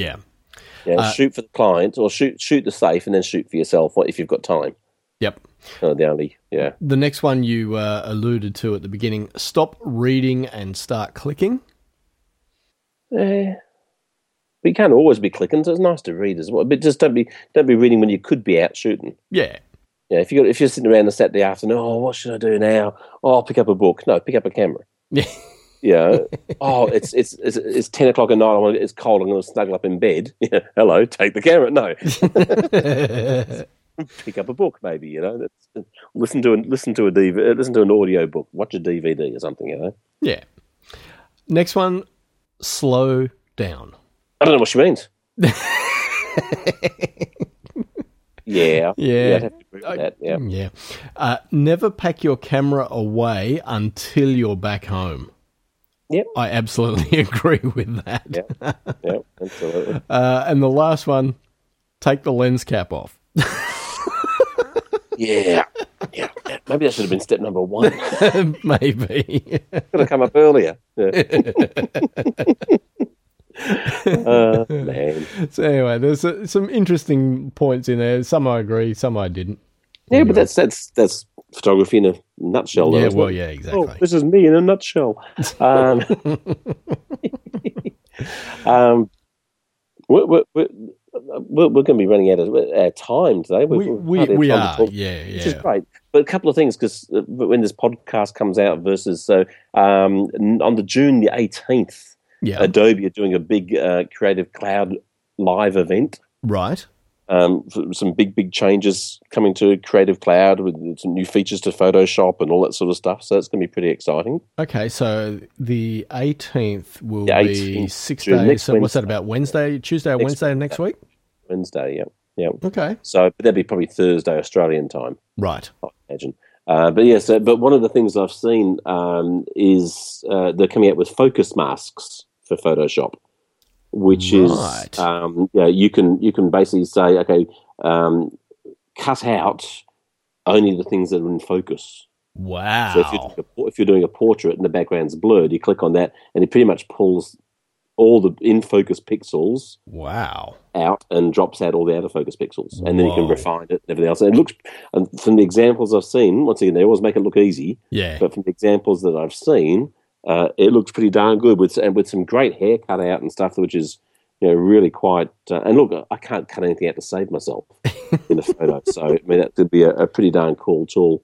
shoot for the client, or shoot the safe, and then shoot for yourself if you've got time. Yep. The next one you alluded to at the beginning. Stop reading and start clicking. But you can't always be clicking, so it's nice to read as well. But just don't be reading when you could be out shooting. Yeah. Yeah. If you're sitting around on Saturday afternoon, what should I do now? I'll pick up a book. No, pick up a camera. Yeah. It's 10 o'clock at night. It's cold. I'm going to snuggle up in bed. Hello, take the camera. No. Pick up a book, maybe. Listen to a DVD. Listen to an audio book. Watch a DVD or something. Yeah. Next one. Slow down. I don't know what she means. Yeah. I'd have to agree with that. Yeah. Never pack your camera away until you're back home. Yep. I absolutely agree with that. Yeah, absolutely. And the last one, take the lens cap off. Yeah. Maybe that should have been step number 1. Maybe. Could have come up earlier. Yeah. Man. So anyway, there's some interesting points in there. Some I agree, some I didn't. Yeah, anyway. But that's photography in a nutshell. Yeah, though, exactly. Oh, this is me in a nutshell. we're going to be running out of time today. We are, yeah. Which is great. But a couple of things, because when this podcast comes out versus, so on the June the 18th, Adobe are doing a big Creative Cloud live event. Right. Some big changes coming to Creative Cloud with some new features to Photoshop and all that sort of stuff. So it's going to be pretty exciting. Okay, so the 18th will be 6 days. So what's that, about Tuesday or Wednesday next week? Wednesday, yeah. Okay. So but that'd be probably Thursday Australian time. Right. I imagine. But one of the things I've seen is they're coming out with focus masks for Photoshop, which is you can basically say, okay, cut out only the things that are in focus. Wow. So if you're doing a portrait and the background's blurred, you click on that and it pretty much pulls all the in focus pixels out and drops out all the out of focus pixels. And then you can refine it and everything else. And it looks, and from the examples I've seen, once again, they always make it look easy. Yeah. But from the examples that I've seen, it looks pretty darn good with some great hair cut out and stuff, which is really quite. And look, I can't cut anything out to save myself in a photo, so I mean that could be a pretty darn cool tool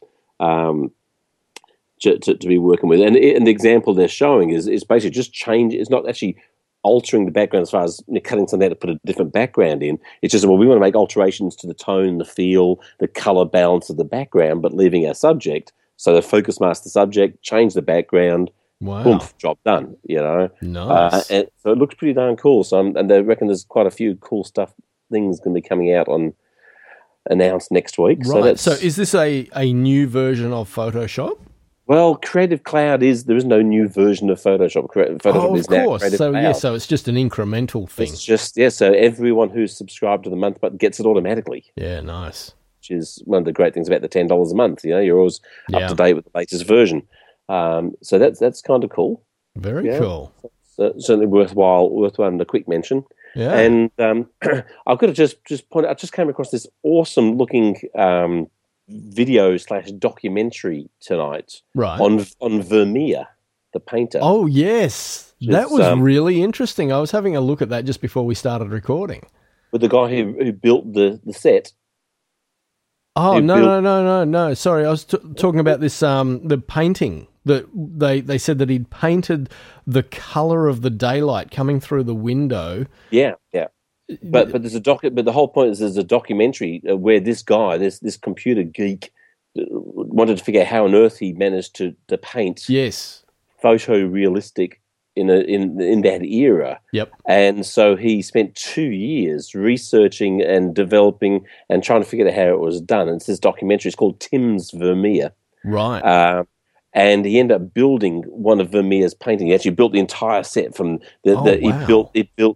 to be working with. And the example they're showing is basically just change. It's not actually altering the background as far as cutting something out to put a different background in. It's just, well, we want to make alterations to the tone, the feel, the color balance of the background, but leaving our subject. So the focus mask the subject, change the background. Wow. Boom, job done, Nice. And so it looks pretty darn cool. So and they reckon there's quite a few cool things going to be coming out announced next week. Right. So is this a new version of Photoshop? Well, Creative Cloud there is no new version of Photoshop. Photoshop is now Creative Cloud. So it's just an incremental thing. It's just, so everyone who's subscribed to the month but gets it automatically. Yeah, nice. Which is one of the great things about the $10 a month. You're always up to date with the latest version. So that's kind of cool. Very cool. So certainly worthwhile and a quick mention. Yeah. And I've got to just point out, I just came across this awesome looking video / documentary tonight on Vermeer, the painter. Oh, yes. That was really interesting. I was having a look at that just before we started recording. With the guy who built the set. Oh, no. Sorry, I was talking about this, the painting. That they said that he'd painted the color of the daylight coming through the window. Yeah. But there's but the whole point is there's a documentary where this guy, this computer geek, wanted to figure out how on earth he managed to paint photorealistic in that era. Yep. And so he spent 2 years researching and developing and trying to figure out how it was done. And it's this documentary. It's called Tim's Vermeer. Right. And he ended up building one of Vermeer's paintings. He actually built the entire set from he built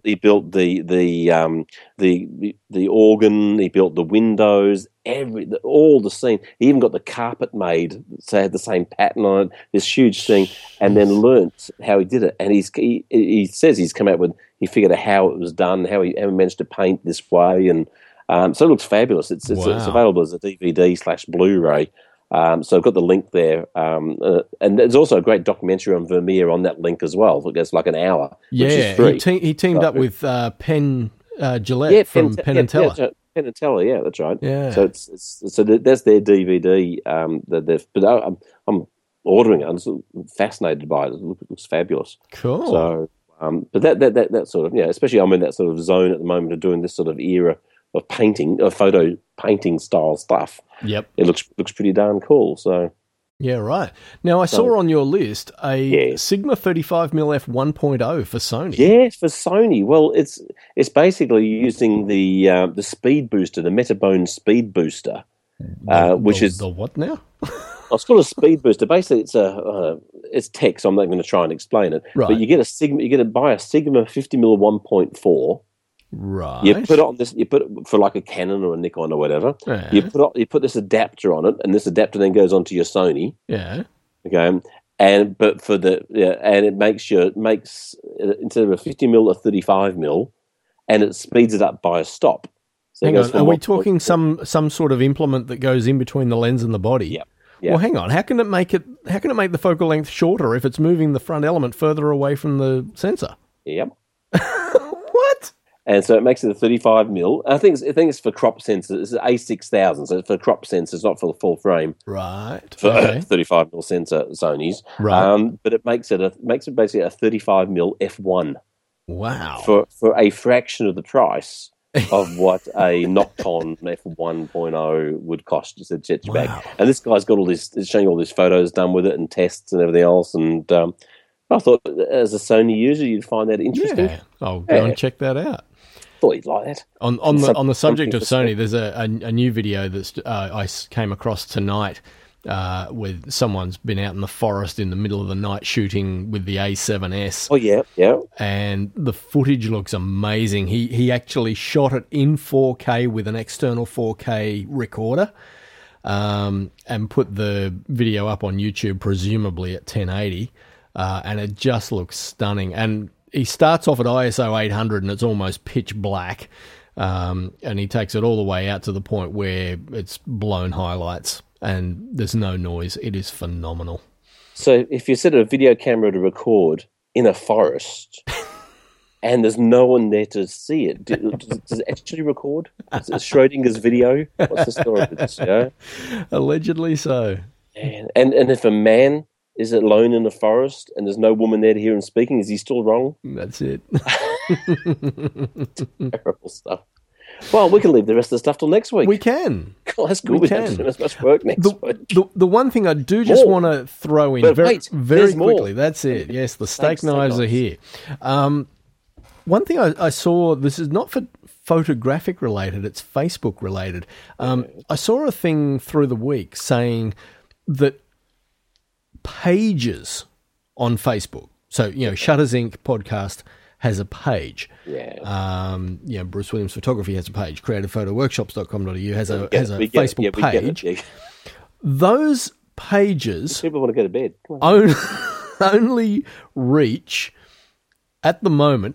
the organ, he built the windows, all the scene. He even got the carpet made, so it had the same pattern on it. This huge thing, and then learnt how he did it. And he says he's come out with, he figured out how it was done, how he managed to paint this way, and so it looks fabulous. It's available as a DVD / Blu-ray. So I've got the link there, and there's also a great documentary on Vermeer on that link as well. It's like an hour, which is free. He teamed up with Penn Jillette from Penn and Teller. Penn and Teller, yeah, that's right. Yeah. So that's their DVD. But I'm ordering it. I'm just fascinated by it. It looks fabulous. Cool. So, but that sort of, especially I'm in that sort of zone at the moment of doing this sort of era of painting, of photo painting style stuff. Yep. It looks pretty darn cool. So yeah, right. Now I saw on your list a Sigma 35mm f1.0 for Sony. Yes, for Sony. Well, it's basically using the speed booster, the Metabone speed booster, which is the what now? It's called a speed booster. Basically, it's tech, so I'm not going to try and explain it. Right. But you get a Sigma 50mm 1.4. Right. You put it on this. You put it for like a Canon or a Nikon or whatever. Yeah. You put this adapter on it, and this adapter then goes onto your Sony. Yeah. Okay. And it makes instead of a 50mm a 35mm, and it speeds it up by a stop. So hang on, are we talking some sort of implement that goes in between the lens and the body? Yeah. Well, hang on. How can it make the focal length shorter if it's moving the front element further away from the sensor? Yep. What? And so it makes it a 35 mil. I think it's for crop sensors. It's A6000, so it's for crop sensors, not for the full frame. Right. For Okay. 35 mil sensor Sony's. Right. But it makes it basically a 35 mil f1 Wow. for a fraction of the price of what a Nocton f1.0 would cost. It's a jet bag. Wow. And this guy's got it's showing all these photos done with it and tests and everything else. And I thought, as a Sony user, you'd find that interesting. Yeah. I'll go and check that out. Thought you'd like that. On the subject of Sony, there's a new video that's I came across tonight with someone's been out in the forest in the middle of the night shooting with the A7S. Oh, yeah. And the footage looks amazing. He actually shot it in 4K with an external 4K recorder and put the video up on YouTube, presumably at 1080, and it just looks stunning. And he starts off at ISO 800 and it's almost pitch black, and he takes it all the way out to the point where it's blown highlights and there's no noise. It is phenomenal. So if you set a video camera to record in a forest and there's no one there to see it, does it actually record? Is it Schrodinger's video? What's the story of this? Yeah? Allegedly so. And if a man is alone in the forest and there's no woman there to hear him speaking, is he still wrong? That's it. Terrible stuff. Well, we can leave the rest of the stuff till next week. We can. God, that's good. We don't have as much work next week. The one thing I do just want to throw in very there's quickly, more. That's it. Yes, the steak knives are here. One thing I saw, this is not for photographic related, it's Facebook related. I saw a thing through the week saying that pages on Facebook, so, Shutters Inc. podcast has a page. Yeah. Bruce Williams Photography has a page. CreativePhotoWorkshops.com.au has a Facebook page. Those pages people want to go to bed. only reach, at the moment,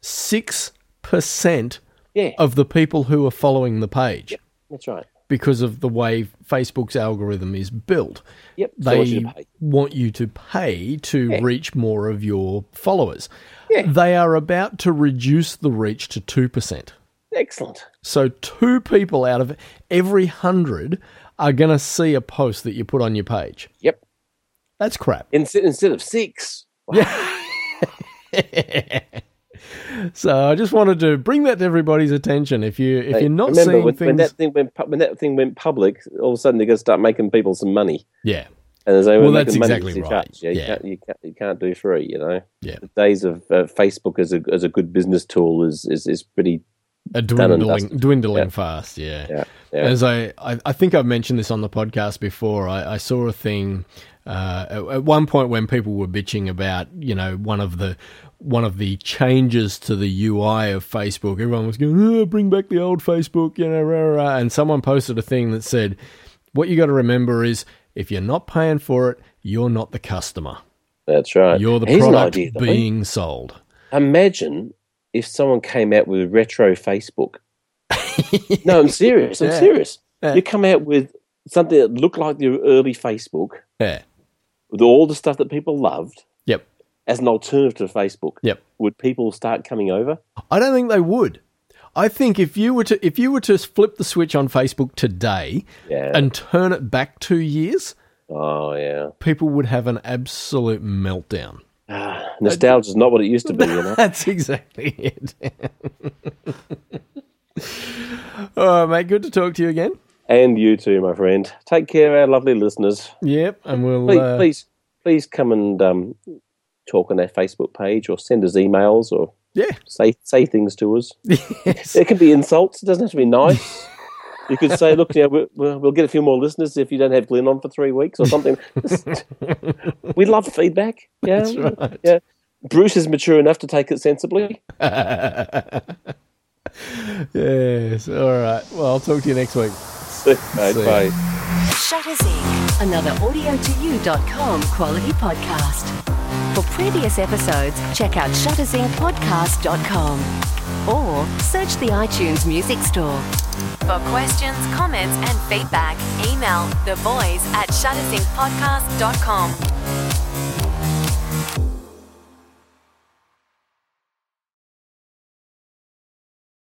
6% of the people who are following the page. Yep, that's right. Because of the way Facebook's algorithm is built. Yep. They want you to pay to reach more of your followers. Yeah. They are about to reduce the reach to 2%. Excellent. So 2 people out of every 100 are going to see a post that you put on your page. Yep. That's crap. Instead of 6. Wow. Yeah. So I just wanted to bring that to everybody's attention. If you're not seeing things, when that thing went public, all of a sudden they're going to start making people some money. Yeah. And as they well, that's exactly right. You can't do free. Yeah. The days of Facebook as a good business tool is pretty dwindling fast. Yeah. As I think I've mentioned this on the podcast before. I saw a thing at one point when people were bitching about one of the changes to the UI of Facebook. Everyone was going, bring back the old Facebook, and someone posted a thing that said, what you got to remember is, if you're not paying for it, you're not the customer. That's right. You're the product being sold. Imagine if someone came out with retro Facebook. No, I'm serious. I'm serious. Yeah. You come out with something that looked like the early Facebook. Yeah. With all the stuff that people loved. Yep. As an alternative to Facebook. Yep. Would people start coming over? I don't think they would. I think if you were to flip the switch on Facebook today and turn it back 2 years, people would have an absolute meltdown. Nostalgia is not what it used to be, That's exactly it. All right, mate. Good to talk to you again. And you too, my friend. Take care, our lovely listeners. Yep, and we'll please come and talk on our Facebook page, or send us emails, or say things to us. Yes. It can be insults. It doesn't have to be nice. You could say, look, we'll get a few more listeners if you don't have Glenn on for 3 weeks or something. We love feedback. Yeah, that's right. Yeah, Bruce is mature enough to take it sensibly. Yes. All right. Well, I'll talk to you next week. Bye. Shutters Inc., another AudioToYou.com quality podcast. For previous episodes, check out shuttersincpodcast.com or search the iTunes Music Store. For questions, comments, and feedback, email theboys@shuttersincpodcast.com.